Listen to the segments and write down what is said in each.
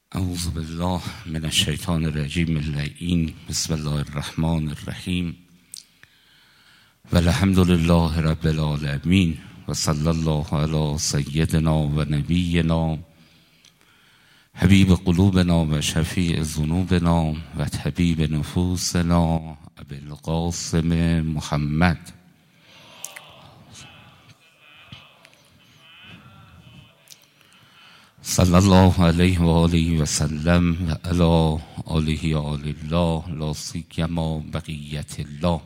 اعوذ بالله من الشیطان الرجیم اللعین. بسم الله الرحمن الرحیم و الحمد لله رب العالمین و صلی الله علی سیدنا و نبینا حبیب قلوبنا و شفیع ذنوبنا و طبیب نفوسنا ابوالقاسم محمد صلی الله علیه و آله و سلم و علی آله آل الله لا سیما بقیت الله.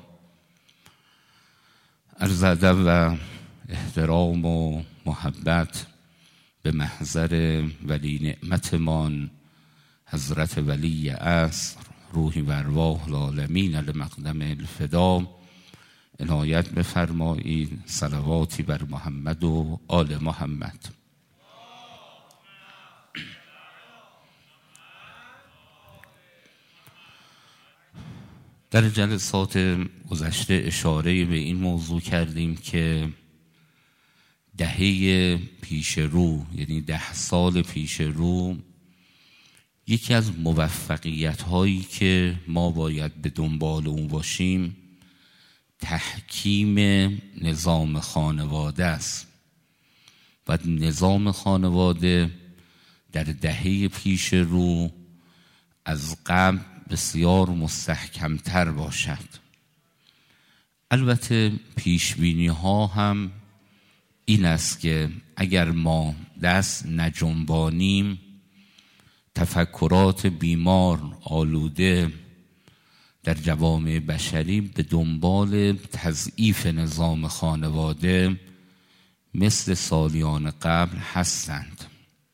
عرض ادب و احترام و محبت به محضر ولی نعمتمان حضرت ولی عصر روحی و ارواح العالمین المقدم الفدا عنایت بفرمایید. صلواتی بر محمد و آل محمد. در جلسات گذشته اشاره به این موضوع کردیم که دهه پیش رو، یعنی 10 سال پیش رو، یکی از موفقیت هایی که ما باید به دنبال اون باشیم تحکیم نظام خانواده است. و نظام خانواده در دهه پیش رو از قبل بسیار مستحکمتر باشد. البته پیشبینی ها هم این است که اگر ما دست نجنبانیم تفکرات بیمار آلوده در جوامع بشری به دنبال تضعیف نظام خانواده مثل سالیان قبل هستند.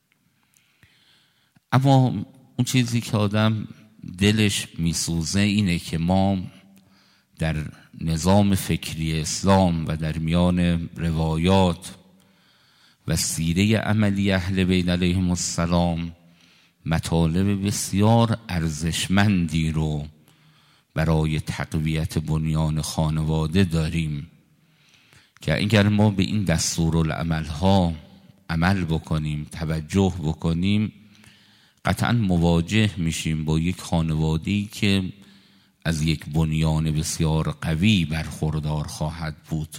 اما اون چیزی که آدم دلش میسوزه اینه که ما در نظام فکری اسلام و در میان روایات و سیره عملی اهل بیت علیهم السلام مطالب بسیار ارزشمندی رو برای تقویت بنیان خانواده داریم که اگر ما به این دستورالعمل‌ها عمل بکنیم، توجه بکنیم، قطعا مواجه میشیم با یک خانواده‌ای که از یک بنیان بسیار قوی برخوردار خواهد بود.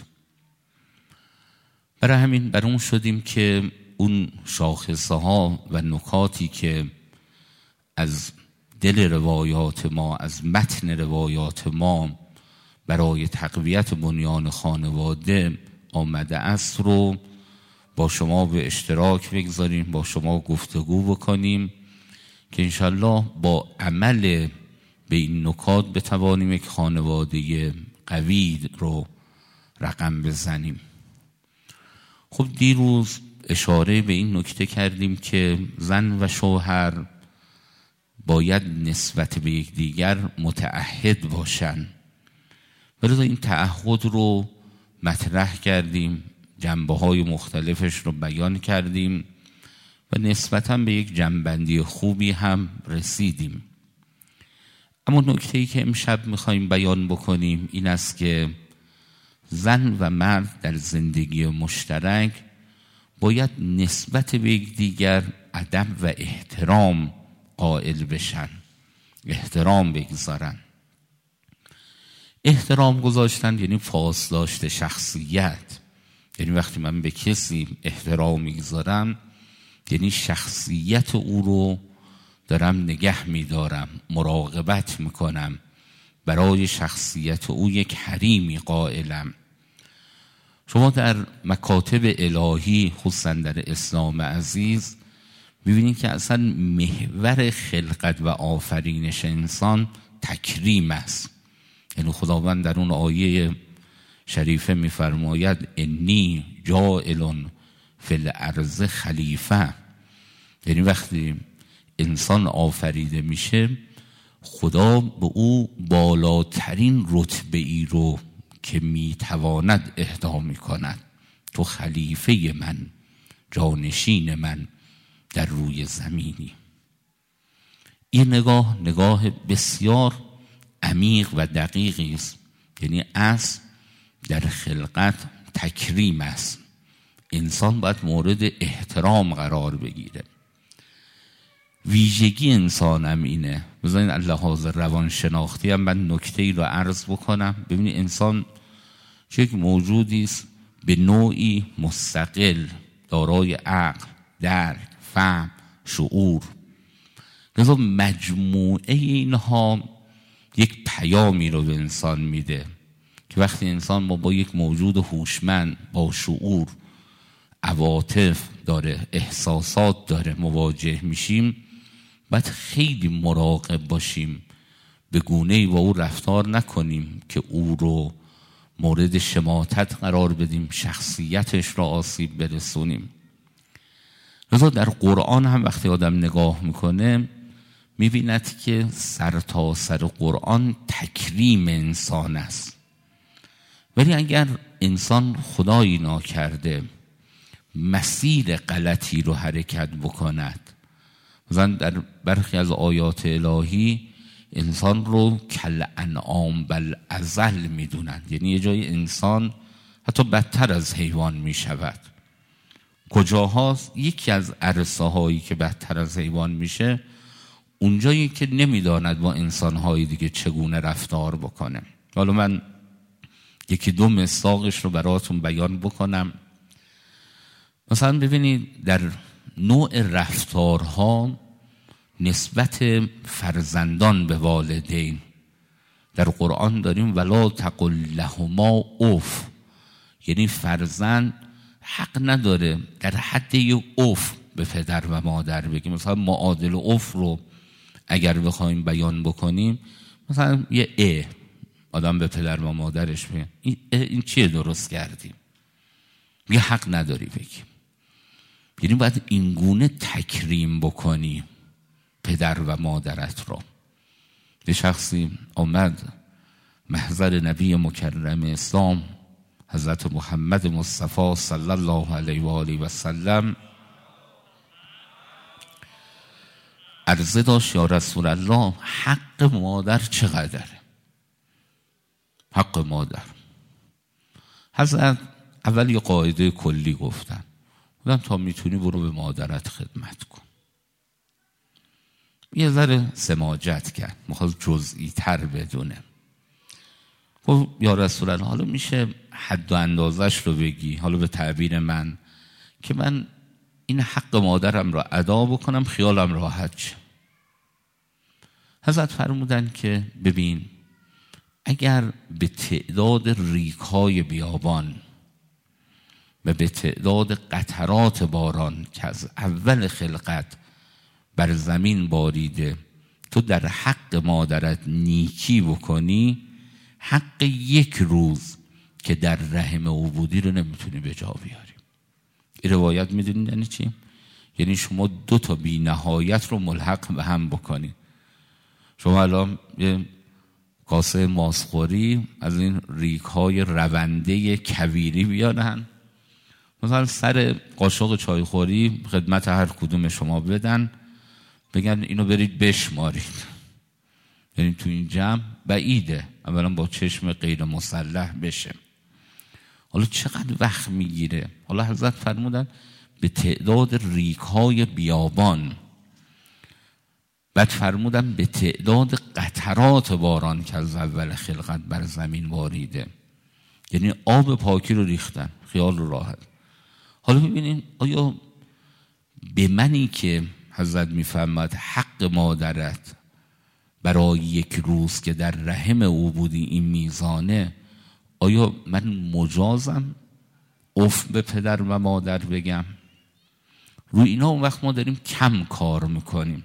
برای همین بر اون شدیم که اون شاخصه ها و نکاتی که از دل روایات ما، از متن روایات ما برای تقویت بنیان خانواده آمده است رو با شما به اشتراک بگذاریم، با شما گفتگو بکنیم که انشالله با عمل به این نکات بتوانیم یک خانواده قوی رو رقم بزنیم. خب دیروز اشاره به این نکته کردیم که زن و شوهر باید نسبت به یکدیگر متعهد باشن. ولی این تعهد رو مطرح کردیم، جنبه‌های مختلفش رو بیان کردیم و نسبتاً به یک جنبندی خوبی هم رسیدیم. اما نکته‌ای که امشب می‌خوایم بیان بکنیم این است که زن و مرد در زندگی مشترک باید نسبت به یکدیگر ادب و احترام قائل بشن، احترام بگذارن. احترام گذاشتن یعنی پاسداشت شخصیت، یعنی وقتی من به کسی احترام میگذارم یعنی شخصیت او رو دارم نگه میدارم، مراقبت میکنم، برای شخصیت او یک حریمی قائلم. شما در مکاتب الهی خصوصا در اسلام عزیز ببینید که اصلا محور خلقت و آفرینش انسان تکریم است. یعنی خداوند در اون آیه شریفه میفرماید انی جاعل فی الارض خلیفه، یعنی وقتی انسان آفریده میشه خدا به او بالاترین رتبه ای رو که میتواند اهدا میکند. تو خلیفه من، جانشین من در روی زمینی. این نگاه بسیار عمیق و دقیقی است. یعنی اصل در خلقت تکریم است. انسان باید مورد احترام قرار بگیره. ویژگی انسانم اینه. بذارین لحاظ روانشناختی هم من نکته‌ای رو عرض بکنم. ببینید انسان چه یک موجودی است به نوعی مستقل، دارای عقل، درک، فهم، شعور. لذا مجموعه اینها یک پیامی رو به انسان میده که وقتی انسان ما با یک موجود هوشمند با شعور، عواطف داره، احساسات داره مواجه میشیم، باید خیلی مراقب باشیم به گونه‌ای با او رفتار نکنیم که او رو مورد شماتت قرار بدیم، شخصیتش را آسیب برسونیم. لذا در قرآن هم وقتی آدم نگاه میکنه میبیند که سر تا سر قرآن تکریم انسان است. ولی اگر انسان خدایی ناکرده مسیر غلطی رو حرکت بکند، مثلا در برخی از آیات الهی انسان رو کل انعام بل اضل میدونند، یعنی یه جای انسان حتی بدتر از حیوان میشود. کجاهاست؟ یکی از عرصه هایی که بدتر از حیوان میشه اونجایی که نمیداند با انسانهای دیگه چگونه رفتار بکنه. حالا من یکی دو مصداقش رو براتون بیان بکنم. مثلا ببینید در نوع رفتارها نسبت فرزندان به والدین در قرآن داریم ولا تقل لهما اف، یعنی فرزند حق نداره در حد یک اف به پدر و مادر بگیم. مثلا معادل اف رو اگر بخوایم بیان بکنیم، مثلا یه آدم به پدر و مادرش بگه این چیه درست کردیم، یه حق نداری بگیم. یعنی باید اینگونه تکریم بکنی پدر و مادرت رو. یه شخصی آمد محضر نبی مکرم اسلام حضرت محمد مصطفی صلی الله علیه و آله و سلم، عرضه داشت یا رسول الله حق مادر چقدره؟ حق مادر. حضرت اول یه قاعده کلی گفتن تا میتونی برو به مادرت خدمت کن. یه ذره سماجت کرد، میخواست جزئی تر بدونه. گفت یا رسول الله حالا میشه حد و اندازش رو بگی، حالا به تعبیر من، که من این حق مادرم را ادا بکنم خیالم راحت شه. حضرت فرمودن که ببین اگر به تعداد ریگ‌های بیابان و به تعداد قطرات باران که از اول خلقت بر زمین باریده تو در حق مادرت نیکی بکنی، حق یک روز که در رحم او بودی رو نمیتونی به جا بیاری. این روایت میدونید یعنی چی؟ یعنی شما دو تا بی نهایت رو ملحق به هم بکنید. شما الان یه کاسه ماسخوری از این ریگ‌های رونده کویری بیارن، مثلا سر قاشق چایخوری خدمت هر کدوم شما بدن، بگن اینو برید بشمارید. یعنی تو این جمع بعیده اولا با چشم غیر مسلح بشه. حالا چقدر وقت میگیره؟ حالا حضرت فرمودن به تعداد ریگ‌های بیابان، بعد فرمودن به تعداد قطرات باران که از اول خلقت بر زمین باریده، یعنی آب پاکی رو ریختن، خیال رو راحت. حالا ببینیم آیا به منی که حضرت میفرماد حق مادرت برای یک روز که در رحم او بودی این میزانه، آیا من مجازم اف به پدر و مادر بگم؟ روی اینا اون وقت ما داریم کم کار میکنیم.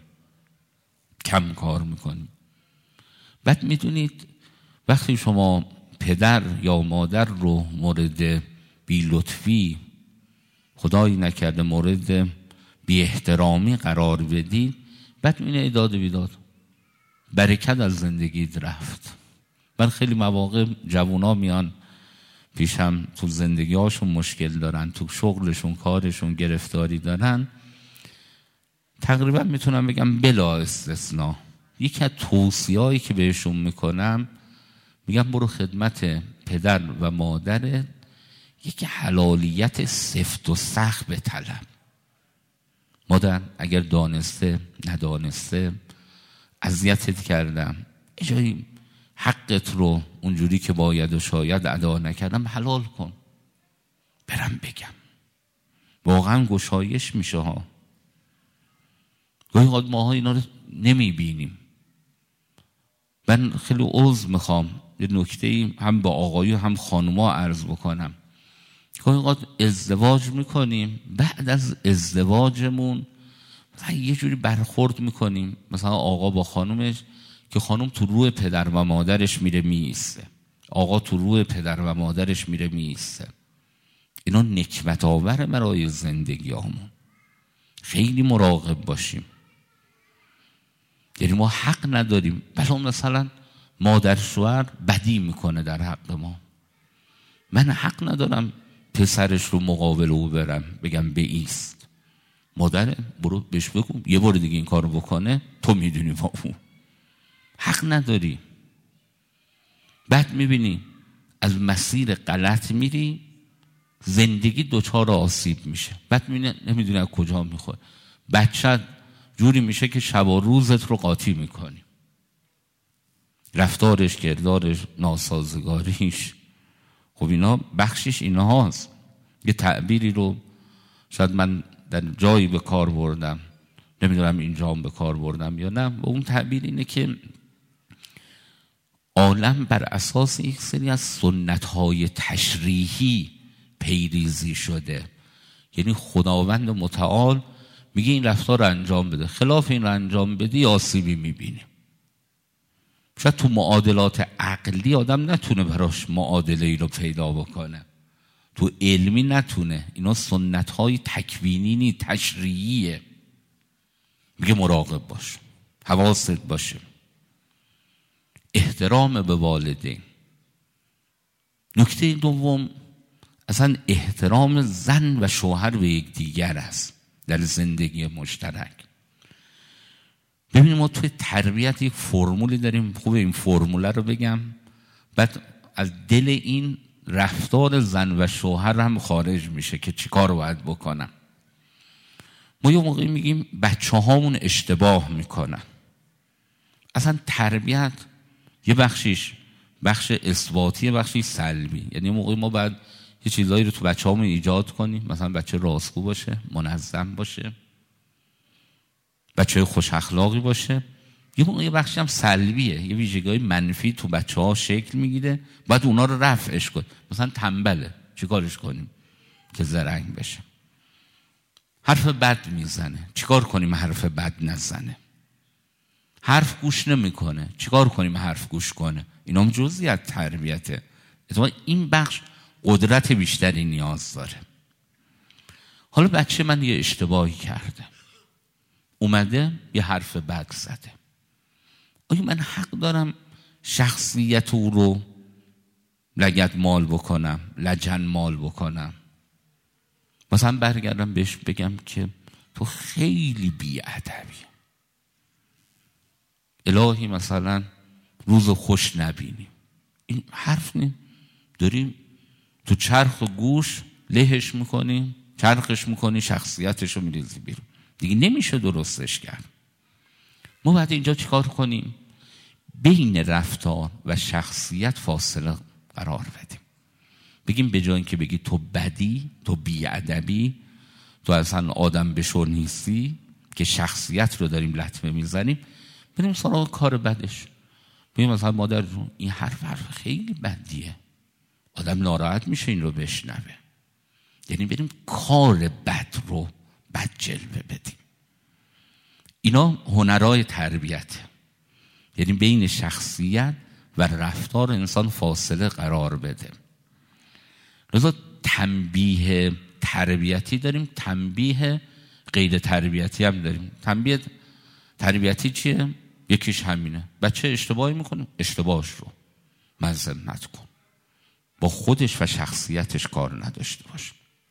بعد میدونید وقتی شما پدر یا مادر رو مورد بی لطفی، خدایی نکرده مورد بی احترامی قرار بدید، بعد اینه داد و بیداد، برکت از زندگیت رفت. من خیلی مواقع جوونا میان پیشم تو زندگی هاشون مشکل دارن، تو شغلشون کارشون گرفتاری دارن، تقریبا میتونم بگم بلا استثناء یکی از توصیه‌هایی که بهشون میکنم، میگم برو خدمت پدر و مادرت یک حلالیت سفت و سخت بطلب. مادر اگر دانسته ندانسته اذیتت کردم، یه جایی حقت رو اونجوری که باید و شاید ادا نکردم حلال کن، برم بگم. واقعا گشایش میشه ها. گاهی اوقات ماها اینا رو نمیبینیم. من خیلی عذر میخوام یه نکته هم با آقایون هم خانوما عرض بکنم. گاهی اوقات ازدواج میکنیم، بعد از ازدواجمون مثلا یه جوری برخورد میکنیم مثلا آقا با خانومش که خانوم تو روی پدر و مادرش میره میایسته، آقا تو روی پدر و مادرش میره میایسته. اینا نکبت آور برای زندگی همون. خیلی مراقب باشیم. یعنی ما حق نداریم بلا مثلا مادر شوهر بدی میکنه در حق ما، من حق ندارم پسرش رو مقابل او برم بگم بایست. مادر برو بهش بگو یه بار دیگه این کارو بکنه تو میدونی با اون. حق نداری. بعد میبینی از مسیر غلط میری، زندگی دچار آسیب میشه. بعد نمیدونی از کجا میخوره. بچه جوری میشه که شب و روزت رو قاطی میکنی. رفتارش، کردارش، ناسازگاریش، خب اینا بخشش اینا هست. یه تعبیری رو شاید من در جایی به کار بردم، نمیدونم اینجا هم به کار بردم یا نه. و اون تعبیر اینه که عالم بر اساس یک سری از سنت‌های تشریحی پیریزی شده. یعنی خداوند متعال میگه این رفتار رو انجام بده، خلاف این رو انجام بدی آسیبی میبینی. شاید تو معادلات عقلی آدم نتونه براش معادله ای رو پیدا بکنه، تو علمی نتونه. اینا سنت‌های تکوینی تشریعیه. میگه مراقب باش، حواست باشه. احترام به والدین. نکته دوم اصلا احترام زن و شوهر به یکدیگر است در زندگی مشترک. ببینیم ما توی تربیت یک فرمولی داریم، خوبه این فرموله رو بگم، بعد از دل این رفتار زن و شوهر هم خارج میشه که چی کار باید بکنم. ما یه موقعی میگیم بچه هامون اشتباه میکنن. اصلا تربیت یه بخشیش بخش اثباتی، بخشی سلبی. یعنی موقعی ما باید یه چیزایی رو تو بچه هامون ایجاد کنیم، مثلا بچه راستگو باشه، منظم باشه، بچه خوش اخلاقی باشه. یه موقع یه بخشی هم سلبیه، یه ویژگی‌های منفی تو بچه‌ها شکل میگیره، باید اونا رو رفعش کنیم. مثلا تنبله، چیکارش کنیم که زرنگ بشه؟ حرف بد میزنه، چیکار کنیم حرف بد نزنه؟ حرف گوش نمیکنه، چیکار کنیم حرف گوش کنه؟ اینا هم جزئی از تربیته. اتفاقا این بخش قدرت بیشتری نیاز داره. حالا بچه من یه اشتباهی کرده، اومده یه حرف بد زده، آیا من حق دارم شخصیت او رو لگد مال بکنم، لجن مال بکنم؟ مثلا برگردم بهش بگم که تو خیلی بی‌ادبی، الهی مثلا روز خوش نبینیم. این حرف نیم، داریم تو چرخ و گوش لهش میکنیم، چرخش میکنی، شخصیتش رو میریزی بیرون. دیگه نمیشه درستش کرد. ما باید اینجا چیکار کنیم؟ بین رفتار و شخصیت فاصله قرار بدیم. بگیم به جای اینکه بگی تو بدی، تو بی‌ادبی، تو اصلا آدم بشو نیستی، که شخصیت رو داریم لطمه میزنیم، بریم سراغ کار بدش. بگیم مثلا مادر جون این حرف خیلی بدیه، آدم ناراحت میشه این رو بشنوه. یعنی بریم کار بد رو بد جلوه بدیم. اینا هنرهای تربیت. یعنی بین شخصیت و رفتار انسان فاصله قرار بده. لذا تنبیه تربیتی داریم، تنبیه غیر تربیتی هم داریم. تنبیه تربیتی چیه؟ یکیش همینه، بچه اشتباهی میکنه، اشتباهش رو مذمت کن، با خودش و شخصیتش کار نداشته باش.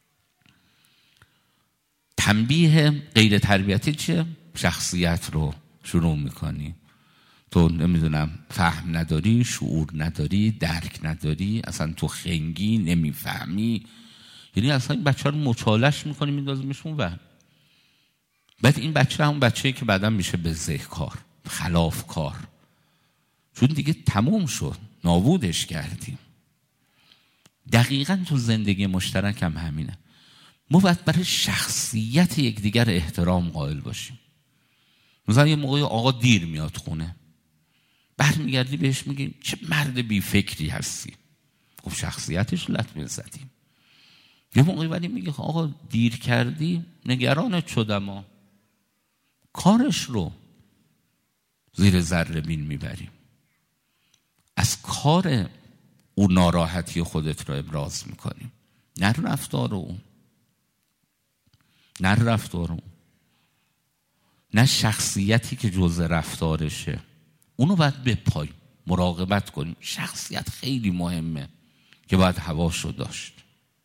تنبیه غیر تربیتی چیه؟ شخصیت رو شروع میکنی، تو نمیدونم فهم نداری، شعور نداری، درک نداری، اصلا تو خنگی، نمیفهمی. یعنی اصلا این بچه رو مچالش میکنی، میندازیمشون و بعد این بچه همون بچه‌ای که بعداً میشه بزهکار، خلافکار، چون دیگه تموم شد، نابودش کردیم. دقیقاً تو زندگی مشترک هم همینه. ما باید برای شخصیت یکدیگر احترام قائل باشیم. مثلا یه موقعی آقا دیر میاد خونه، برمیگردی بهش میگیم چه مرد بی فکری هستی. خب شخصیتش لطمه زدیم. یه موقعی ولی میگه آقا دیر کردی نگرانت شدم، کارش رو زیر ذره بین میبریم. از کار او ناراحتی خودت رو ابراز میکنیم، نه رفتار او، نه شخصیتی که جزء رفتارشه. اونو باید بپاییم، مراقبت کنیم. شخصیت خیلی مهمه که باید حواشو داشت.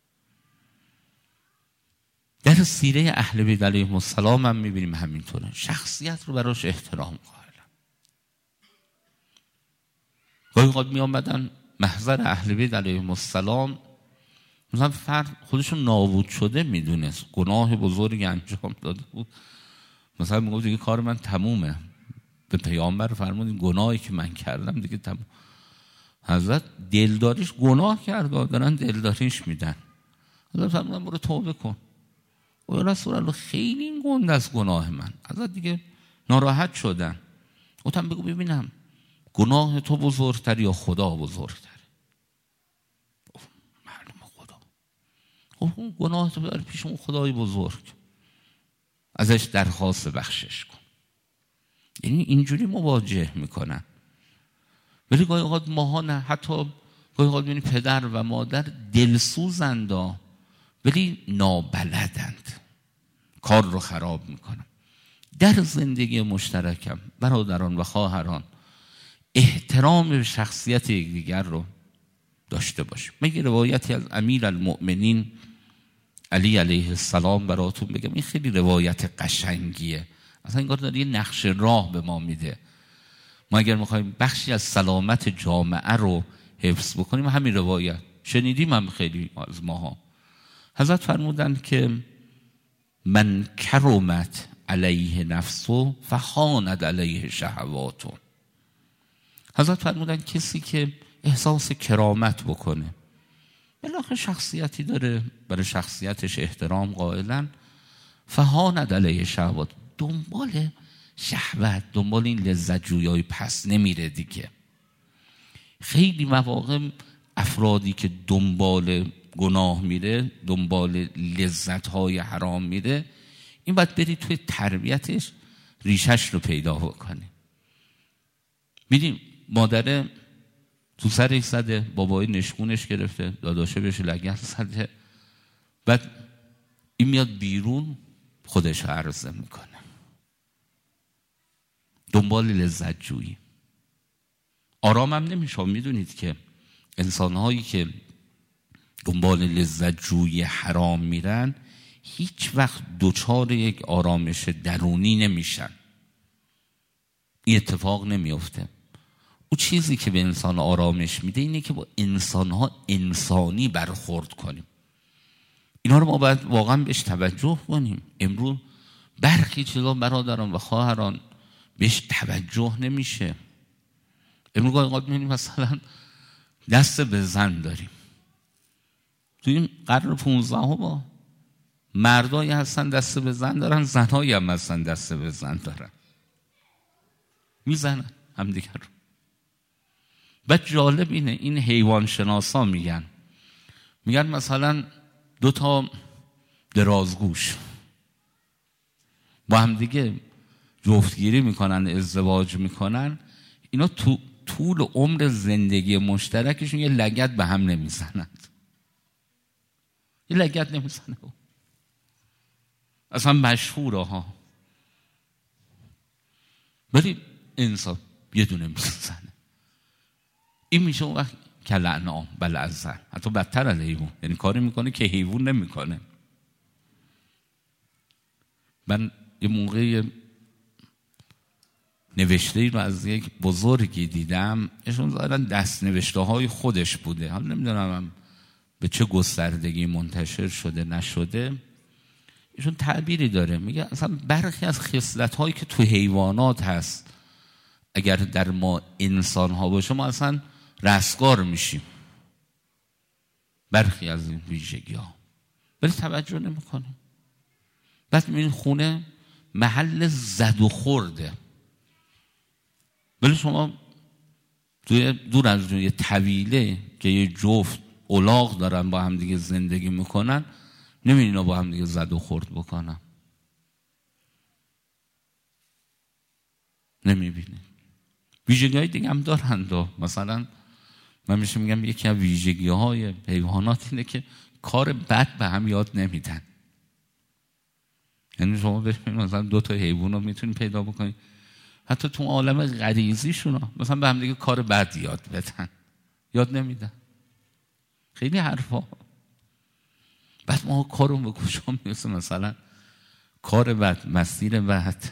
در سیره اهل بیت علیهم السلام هم میبینیم همینطوره، شخصیت رو براش احترام قائلن. گاهی اوقات میامدن محضر اهل بیت علیهم السلام، مثلا فرد خودشون نابود شده میدونست، گناه بزرگی انجام داده بود، مثلا میگفت دیگه کار من تمومه. به پیامبر فرمودین گناهی که من کردم دیگه تموم. حضرت دلداریش گناه کرد، دارن دلداریش میدن. حضرت فرمودن برو توبه کن. و یا رسول الله خیلی این گنده از گناه من. حضرت دیگه ناراحت شدن. گفتم بگو ببینم گناه تو بزرگتر یا خدا بزرگتر؟ معلومه خدا. اون گناه تو ببر پیش اون خدای بزرگ، ازش درخواست بخشش کن. یعنی اینجوری مواجه میکنن. ولی گاهی اوقات ماها نه، حتی گاهی اوقات ببینی پدر و مادر دلسوزند ولی نابلدند، کار رو خراب میکنن. در زندگی مشترکم برادران و خواهران احترام به شخصیت یکدیگر رو داشته باشیم. من روایتی از امیرالمؤمنین علی علیه السلام براتون بگم. این خیلی روایت قشنگیه، اصلا انگار داره یه نقش راه به ما میده. ما اگر میخوایم بخشی از سلامت جامعه رو حفظ بکنیم همین روایت شنیدیم هم خیلی از ماها. حضرت فرمودند که من کرمت علیه نفسه فخاند علیه شهواته. حضرت فرمودند کسی که احساس کرامت بکنه، بالاخره شخصیتی داره، برای شخصیتش احترام قائلن، فخاند علیه شهوات، دنبال شهوت، دنبال این لذت جویای پس نمیره دیگه. خیلی مواقع افرادی که دنبال گناه میره، دنبال لذت‌های حرام میره، این باید بری توی تربیتش ریشش رو پیدا بکنی. میدیم مادره تو سرش زده، بابای نشکونش گرفته، داداشه بهش لگد زده، بعد این میاد بیرون خودش عرضه میکنه، دنبال لذت جویی. آرام هم نمیشه. میدونید که انسانهایی که دنبال لذت جویی حرام میرن هیچ وقت دوچار یک آرامش درونی نمیشن. این اتفاق نمیفته. او چیزی که به انسان آرامش میده اینه که با انسانها انسانی برخورد کنیم. اینا رو ما باید واقعا بهش توجه کنیم. امروز برخی چیزا برادران و خواهران بهش توجه نمیشه. امروز گاهی می‌بینیم مثلا دست به زن داریم. تو این قرن 15 با مردایی هستن دست به زن دارن، زنایی هم هستن دست به زن دارن، میزنن هم دیگر رو. بعد جالب اینه، این حیوان شناسا میگن مثلا 2 درازگوش با هم دیگه جفتگیری میکنن، ازدواج میکنن، اینا تو طول عمر زندگی مشترکشون یه لگد به هم نمیزنند. یه لگد نمیزنه. اصلا مشهوره ها. ولی انسان یه دونه میزنه. این میشه اون وقت کلعنام بلعزن، حتی بدتر از حیوان. یعنی کاری میکنه که حیوان نمیکنه. من یه موقع نوشته رو از یک بزرگی دیدم، ایشون ظاهراً دست نوشته های خودش بوده، حالا نمیدونم به چه گستردگی منتشر شده نشده. ایشون تعبیری داره، میگه اصلا برخی از خصلت‌هایی که تو حیوانات هست اگر در ما انسان ها باشه ما اصلا رستگار میشیم، برخی از این ویژگی ها، ولی توجه نمیکنیم. بعد میبینید خونه محل زد و خورده، ولی شما توی دور از یه طویله که یه جفت الاغ دارن با هم دیگه زندگی میکنن، نمیبینید اینا با هم دیگه زد و خورد بکنن، نمیبینید. ویژگی های دیگه هم دارند. مثلا من میشه میگم یکی از ویژگی های حیوانات اینه که کار بد به هم یاد نمیدن. یعنی شما ببینید مثلا 2 تا حیوان رو میتونید پیدا بکنید حتی تو عالم غریزیشون مثلا به هم دیگه کار بد یاد بدن، یاد نمیدن. خیلی حرفا. بعد ما کارون به کجا میرسه؟ مثلا کار بد، مسیر بد،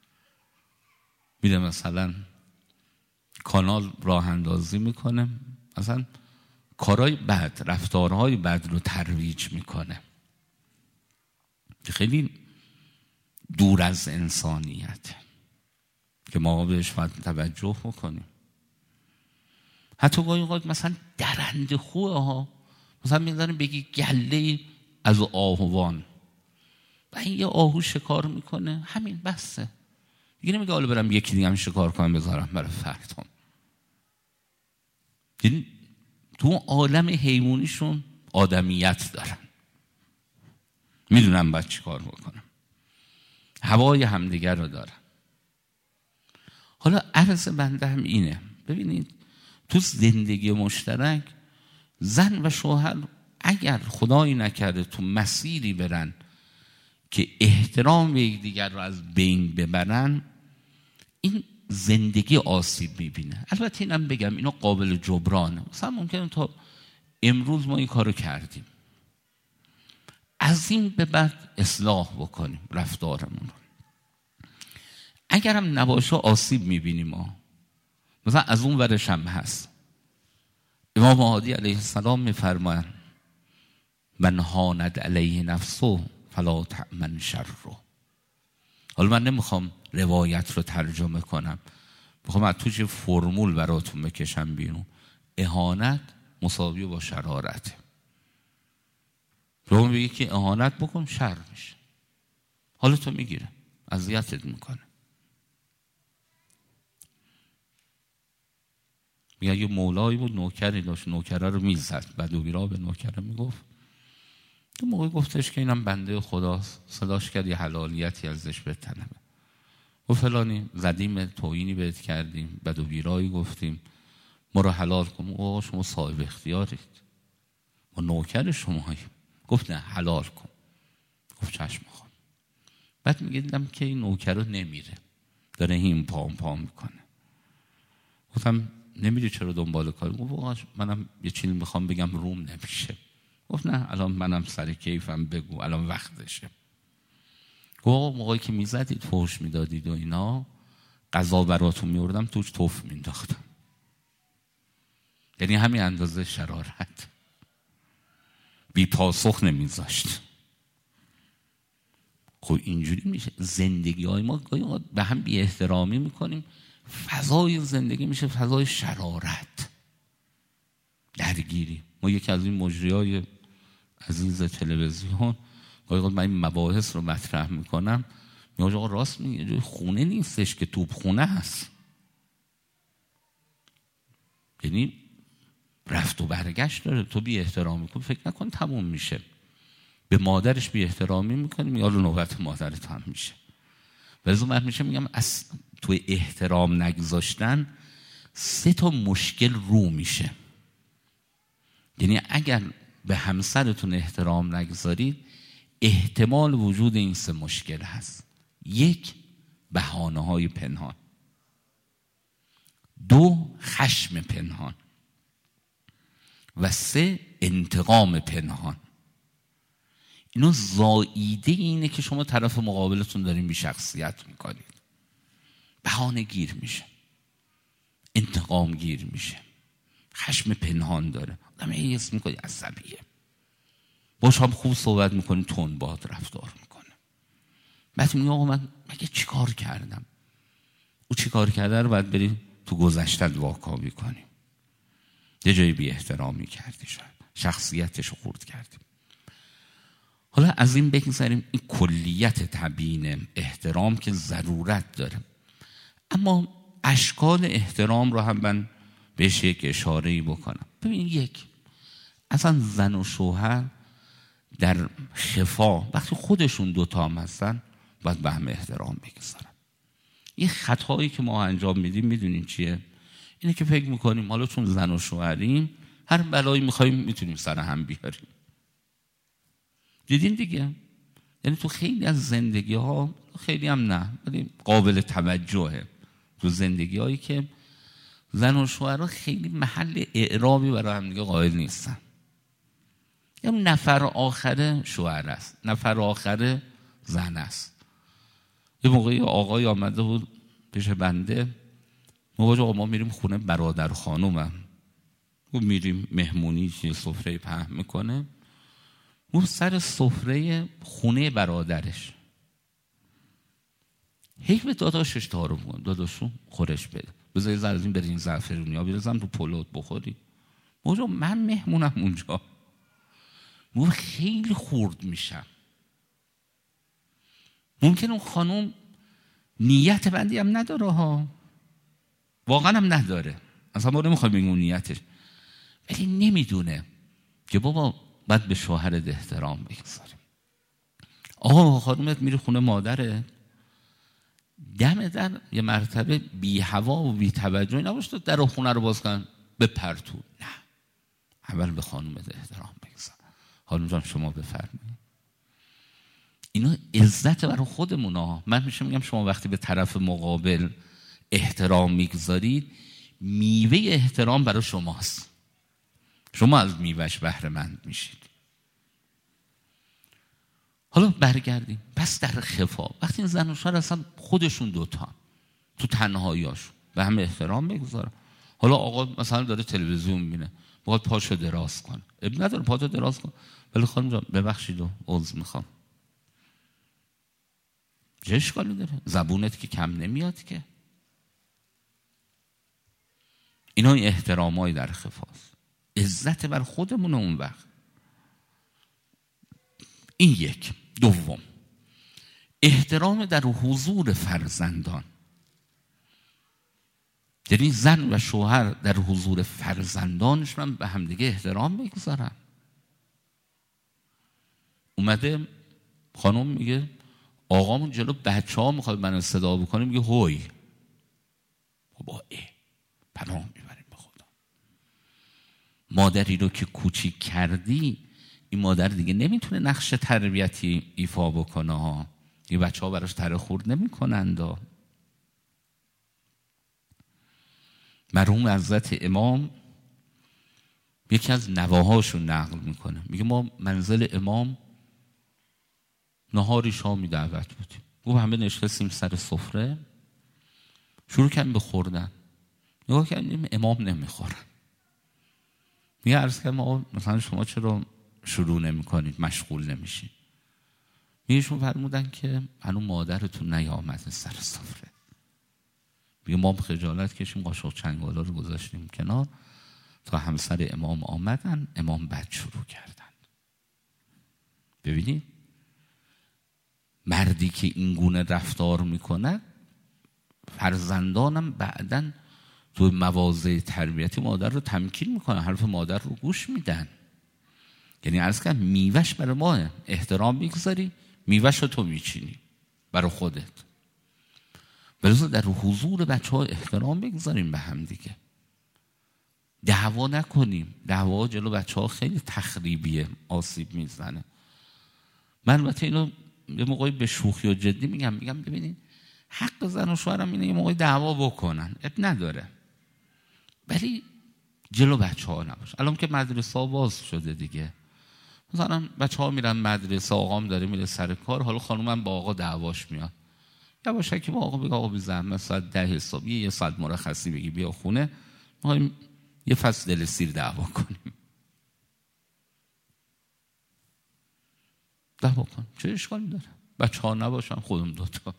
میره مثلا کانال راه اندازی میکنه، مثلا کارهای بد، رفتارهای بد رو ترویج میکنه، خیلی دور از انسانیت که ما بهش باید توجه بکنیم. حتی گاهی اوقات مثلا درنده خوه ها، مثلا میذاریم بگی گله از آهوان و این یه آهو شکار میکنه، همین بسته دیگه، نمیگه حالا برم یکی دیگه هم شکار کنم بذارم برای فردام. یعنی تو عالم حیوانیشون آدمیت دارن، میدونم باید چی کار بکنم، هوای همدیگر رو دارن. حالا عرض بنده هم اینه، ببینید تو زندگی مشترک زن و شوهر اگر خدایی نکرده تو مسیری برن که احترام به یکدیگر رو از بین ببرن، این زندگی آسیب میبینه. البته اینم بگم اینا قابل جبرانه، مثلا ممکنه تا امروز ما این کارو کردیم، از این به بعد اصلاح بکنیم رفتارمون رو. اگر هم نباشه آسیب میبینیم ما. مثلا از اون ورش هم هست، امام هادی علیه السلام میفرمایند من هاند علیه نفسه فلا تأمن شره. حالا من نمیخوام روایت رو ترجمه کنم، میخوام از توش فرمول براتون بکشم بیرون. اهانت مساوی با شرارته. رو میگه که اهانت بکن شر میشه، حالا تو میگیره، اذیتت میکنه. میگه یه مولایی بود نوکری داشت، نوکره رو میزد، بدویرا به نوکره میگفت، تو موقع گفتش که اینم بنده خداست، صداش کرد یه حلالیتی ازش بطلبه. گفت فلانی زدیم، توهینی بهت کردیم، بدویرایی گفتیم، ما رو حلال کن. او شما صاحب اختیارید، ما نوکر شماییم. گفت نه حلال کن. گفت چشم خواهم. بعد میگه دیدم که این نوکر رو نمیره، داره هیم پام میکنه. گفتم نمیری چرا دنبال کار؟ گفت منم یه چیزی میخوام بگم روم نمیشه. گفت نه الان منم سر کیفم، بگو الان وقتشه. گفت موقعی که میزدید فحش میدادید و اینا، غذا براتون میوردم توش توف مینداختم. یعنی همین اندازه شرارت، بی پاسخ نمیذاشت. خب اینجوری میشه زندگی های ما، به هم بی احترامی میکنیم، فضای زندگی میشه فضای شرارت، درگیری. ما یکی از این مجریای عزیز تلویزیون گاهی من این مباحث رو مطرح میکنم، میگه آقا راست میگه، خونه نیستش که توپ خونه هست. یعنی رفت و برگشت داره. تو بی احترامی میکنی، فکر نکن تموم میشه. به مادرش بی احترامی میکنیم، یا نوبت مادرت هم میشه. ولی من میگم از تو احترام نگذاشتن 3 تا مشکل رو میشه. یعنی اگر به همسرتون احترام نگذارید، احتمال وجود این 3 مشکل هست. 1 بهانه‌های پنهان، 2 خشم پنهان و 3 انتقام پنهان. اینو زائیده اینه که شما طرف مقابلتون دارین بی شخصیت میکنید. بهانه گیر میشه، انتقام گیر میشه، خشم پنهان داره. آدم حس میکنی عصبیه، باش هم خوب صحبت میکنی، تند باهات رفتار میکنه. بعد میگه آقا من مگه چی کار کردم؟ او چی کار کرده رو باید بریم تو گذشتت واکاوی کنیم. یه جایی بی احترامی کردی، شاید شخصیتش رو خورد کردیم. حالا از این بگذاریم، این کلیت تبیین احترام که ضرورت داره، اما اشکال احترام رو هم من بهش یک اشاره‌ای بکنم. ببین، یک، اصلا زن و شوهر در خفا وقتی خودشون دوتا هم هستن باید به هم احترام بگذارن. یه خطایی که ما انجام میدیم میدونین چیه؟ اینه که فکر میکنیم حالا چون زن و شوهریم هر بلایی میخوایم میتونیم سر هم بیاریم. دیدین دیگه؟ یعنی تو خیلی از زندگی ها، خیلی هم نه ولی قابل توجهه، تو زندگی هایی که زن و شوهر خیلی محل اعرابی برای هم دیگه قائل نیستن. یا نفر آخره شوهر است، نفر آخره زن است. یه موقعی آقای آمده بود پیش بنده، آقا ما میریم خونه برادر خانومم، و میریم مهمونی، چیه سفره پهن میکنه، و سر سفره خونه برادرش هی به داداشش تعارف میکنه، داداشو خورش بده، بذار یه ذره از این برین زعفرونی ها بریزم تو پلوت بخوری. موجا من مهمونم اونجا، من خیلی خورد میشم. ممکن اون خانوم نیت بندی هم نداره ها، واقعا هم نداره، اصلا ما نمیخوایم بگیم اون نیتش، ولی نمیدونه که بابا باید به شوهرت احترام بگذاریم. آقا خانومت میره خونه مادره، دم در یه مرتبه بی هوا و بی توجهی نباشه در خونه رو باز کن بپرتون، نه، اول به خانومت احترام بگذار. خانوم جان شما بفرمایید. اینا عزت برای خودمونه. من میگم شما وقتی به طرف مقابل احترام میگذارید، میوه احترام برای شماست، شما از میوهش بهره مند میشید. حالا برگردیم، پس در خفا وقتی این زن و شوهر اصلا خودشون دوتا تو تنهاییاشون به هم احترام بگذارن. حالا آقا مثلا داره تلویزیون میبینه، باید پاشو دراز کن، اب نداره پاشو دراز کن، ولی خانم جان ببخشید و عذر میخوام، چه اشکالی داره؟ زبونت که کم نمیاد که. اینا احترامای در خفاست، عزت بر خودمون اون وقت. این یک. دوم، احترام در حضور فرزندان، یعنی زن و شوهر در حضور فرزندانشون به همدیگه احترام بگذارن. اومده خانم میگه آقامون جلو بچه ها میخواد من صدا بکنه، میگه هوی، بابا پناه میبریم به خدا. مادری رو که کوچیک کردی، این مادر دیگه نمیتونه نقش تربیتی ایفا بکنه ها، این بچه ها براش تره خورد نمی کنند. مرحوم حضرت امام یکی از نواهاشون نقل میکنه، میگه ما منزل امام نهاری شامی دعوت بودیم، گفت همه نشستیم سر سفره، شروع کردیم به خوردن، نگاه کردیم امام نمیخورن. میگه عرض کردم آقا مثلا شما چرا شروع نمی کنید، مشغول نمیشید؟ میگهشون فرمودن که هنوز مادرتون نیامده سر سفره. میگه ما خجالت کشیم، قاشق چنگالا رو گذاشتیم کنار تا همسر امام آمدن، امام بعد شروع کردن. ببینید مردی که این گونه رفتار میکنه، فرزندانم بعدن تو مواضع تربیتی مادر رو تمکین میکنه، حرف مادر رو گوش میدن. یعنی عرض کنم میوهش برای ماه، احترام میگذاری، میوهش رو تو میچینی برای خودت. بلکه در حضور بچه ها احترام بگذاریم به هم دیگه، دعوا نکنیم. دعوا جلو بچه ها خیلی تخریبیه، آسیب میزنه. من البته اینو یه موقعی به شوخی و جدی میگم ببینید حق زن و شوهرم اینه یه موقعی دعوا بکنن، اب نداره، ولی جلو بچه ها نباشه. الان که مدرسه ها باز شده دیگه، مثلا بچه ها میرن مدرسه، آقام داره میره سر کار، حالا خانومم با آقا دعواش میاد، یا باشه که با آقا بگه آقا بی زحمت ساعت 10 حسابی یه ساعت مرخصی بگی بیا خونه، میخوایم یه فصل دل سیر دعوا کنیم. دعوا کن، چه اشکالی داره؟ بچه ها نباشن، خودم دوتا.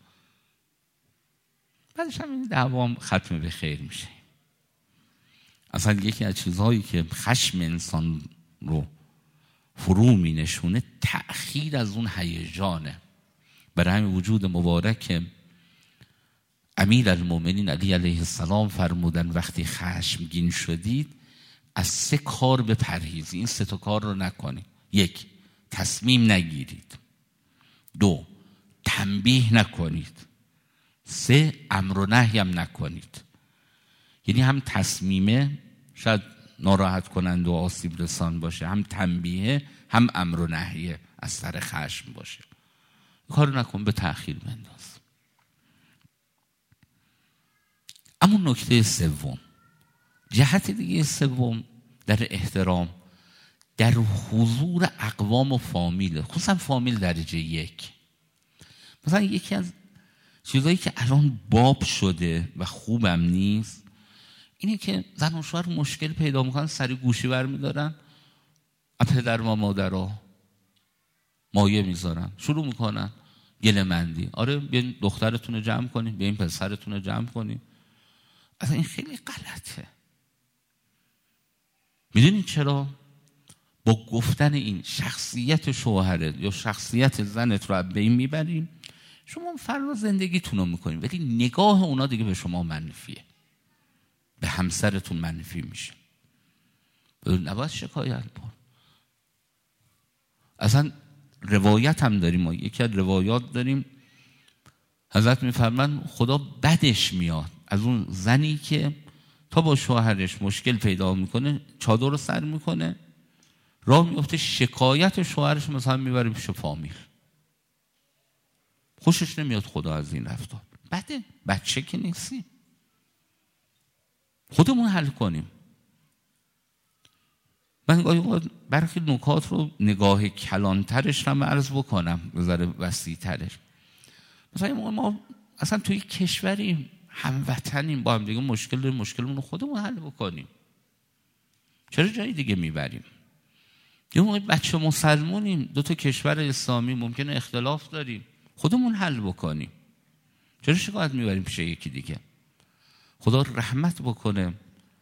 بعدش هم این دعوام ختم به خیر میشه. اصلا یکی از چیزهایی که خشم انسان رو فرو می نشونه تأخیر از اون هیجانه. برای همین وجود مبارک امیرالمومنین علی علیه السلام فرمودن وقتی خشمگین شدید از 3 کار بپرهیزید. این 3 کار رو نکنید. 1. تصمیم نگیرید. 2. تنبیه نکنید. 3. امر و نهی هم نکنید. یعنی هم تصمیمه شاید ناراحت کنند و آسیب رسان باشه، هم تنبیه، هم امر و نهیه از سر خشم باشه. کار نکن، به تأخیر بنداز. اما نکته سوم، جهت دیگه سوم در احترام در حضور اقوام و فامیل، خصوصا فامیل درجه 1. مثلا یکی از چیزایی که الان باب شده و خوبم نیست اینه که زن و شوهر مشکل پیدا میکنن، سری گوشی برمیدارن، پدر و مادرها مایه میذارن، شروع میکنن گله مندی. آره بیاین دخترتون رو جمع کنین، بیاین پسرتون رو جمع کنین. اصلا این خیلی غلطه. میدونین چرا؟ با گفتن این شخصیت شوهرت یا شخصیت زنت رو به این میبریم، شما فردا زندگیتون رو میکنین ولی نگاه اونا دیگه به شما منفیه، به همسرتون منفی میشه. نباید شکایت کن. اصلا روایت هم داریم، ما یکی از روایات داریم حضرت میفرمان خدا بدش میاد از اون زنی که تا با شوهرش مشکل پیدا میکنه چادر رو سر میکنه راه میفته شکایت شوهرش مثلا میبره پیش فامیل. خوشش نمیاد خدا از این رفتار. بده، بچه که نیستی، خودمون حل کنیم. من برخی نکات رو نگاه کلانترش رو عرض بکنم، بذاره وسیع ترش. مثلا ما اصلا توی کشوریم، هموطنیم، با هم دیگه مشکل داریم، مشکلمون رو خودمون حل بکنیم. چرا جای دیگه میبریم؟ یه موقع بچه مسلمونیم، 2 کشور اسلامی ممکنه اختلاف داریم، خودمون حل بکنیم. چرا شکایت میبریم پیش یکی دیگه؟ خدا رحمت بکنه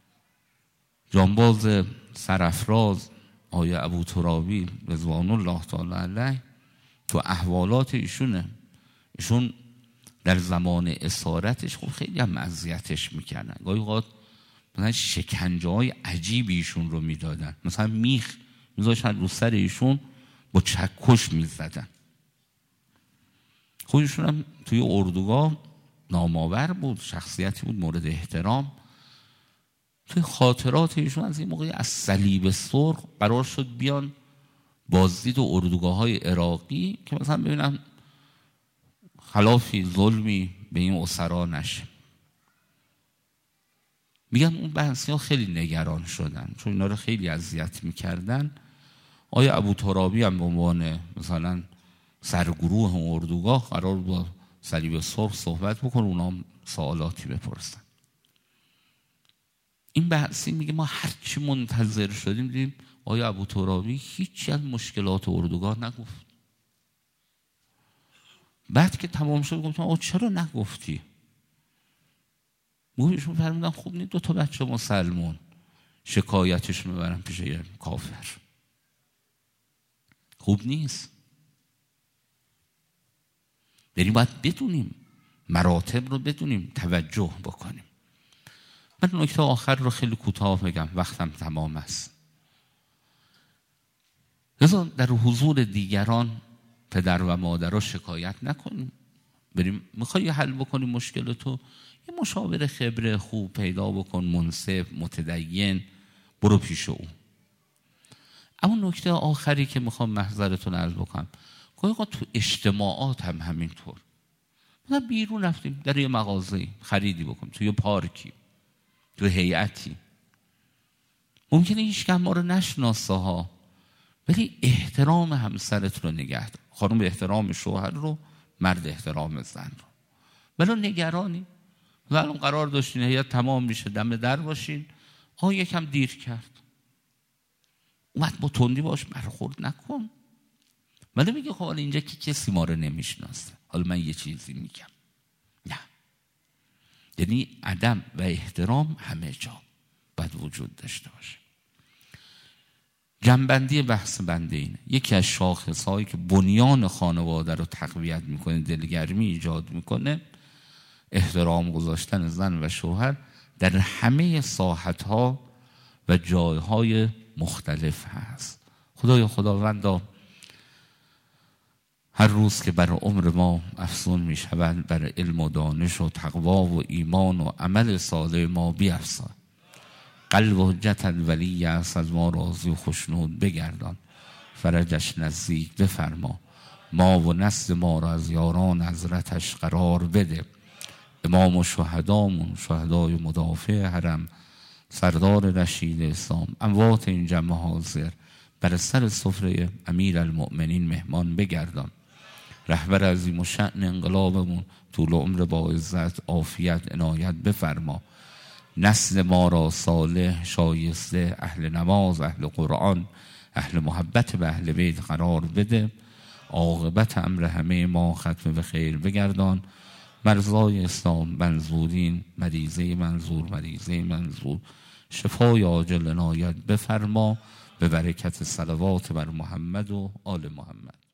جانباز سرافراز آیه ابو ترابی رضوان الله تعالی علیه، تو احوالات ایشون در زمان اسارتش خب خیلی هم اذیتش میکردن. گاهی اوقات مثلا شکنجه های عجیبی ایشون رو میدادن، مثلا میخ میذاشتن رو سر ایشون با چکش میزدن. خودشون هم توی اردوگاه نامآور بود، شخصیتی بود مورد احترام. توی خاطرات ایشون از این موقعی از صلیب سرخ قرار شد بیان بازدید و اردوگاه‌های عراقی که مثلا ببینم خلافی ظلمی به این اسرا نشه. میگم اون بحثی‌ها خیلی نگران شدن چون اینا رو خیلی اذیت میکردن. آیا ابو ترابی هم به عنوان مثلا سرگروه اردوگاه قرار با صلیب سرخ صحبت بکنه، اونا هم سوالاتی بپرسن. این بحثی میگه ما هرچی منتظر شدیم دیدیم آیا ابو ترابی هیچی از مشکلات اردوگاه نگفت. بعد که تمام شد گفتم چرا نگفتی؟ مویشون فرمودن خوب نیست 2 بچه مسلمون شکایتشون ببرن پیش یه کافر، خوب نیست. یعنی باید بدونیم مراتب رو، بدونیم توجه بکنیم. من نکته آخر رو خیلی کوتاه بگم، وقتم تمام است. لذا در حضور دیگران پدر و مادر رو شکایت نکنیم. بریم میخوای حل بکنی مشکل تو، یه مشاور خبره خوب پیدا بکن، منصف متدین، برو پیش او. اما نکته آخری که میخوام محضرتون عرض بکنم، گاهی تو اجتماعات هم همینطور. مثلا بیرون رفتیم در یه مغازه‌ای خریدی بکنیم، تو یه پارکی، تو هیئتی، ممکنه هیچ ما رو نشناسه ها، ولی احترام همسرت رو نگه دار. خانم احترام شوهر رو، مرد احترام زن رو. ولی نگرانی الان قرار داشتین هیئت تمام میشه دم در باشین، یکم دیر کرد، اومد با تندی باش برخورد نکن. ولی میگه خب حالا اینجا که کسی ما رو نمیشناسه، حالا من یه چیزی میگم. نه، یعنی ادب و احترام همه جا باید وجود داشته باشه. جنبندی بحث بنده اینه، یکی از شاخصهایی که بنیان خانواده رو تقویت میکنه، دلگرمی ایجاد میکنه، احترام گذاشتن زن و شوهر در همه ساحتها و جایهای مختلف هست. خداوندا هر روز که بر عمر ما افزون می شود، بر علم و دانش و تقوا و ایمان و عمل صالح ما بیفزای. قلب و حجت الولی است، از ما راضی و خوشنود بگردان. فرجش نزدیک بفرما، ما و نسل ما را از یاران حضرتش قرار بده. امام و شهدامون، شهدای مدافع حرم، سردار رشید اسلام، اموات این جمع حاضر، بر سر سفره امیر المؤمنین مهمان بگردان. رهبر عظیم و شأن انقلابمون طول عمر با عزت عافیت عنایت بفرما. نسل ما را صالح، شایسته، اهل نماز، اهل قرآن، اهل محبت به اهل بیت قرار بده. عاقبت امر همه ما ختم به خیر بگردان. مرزای اسلام منظورین، مریضه منظور، شفای عاجل عنایت بفرما، به برکت صلوات بر محمد و آل محمد.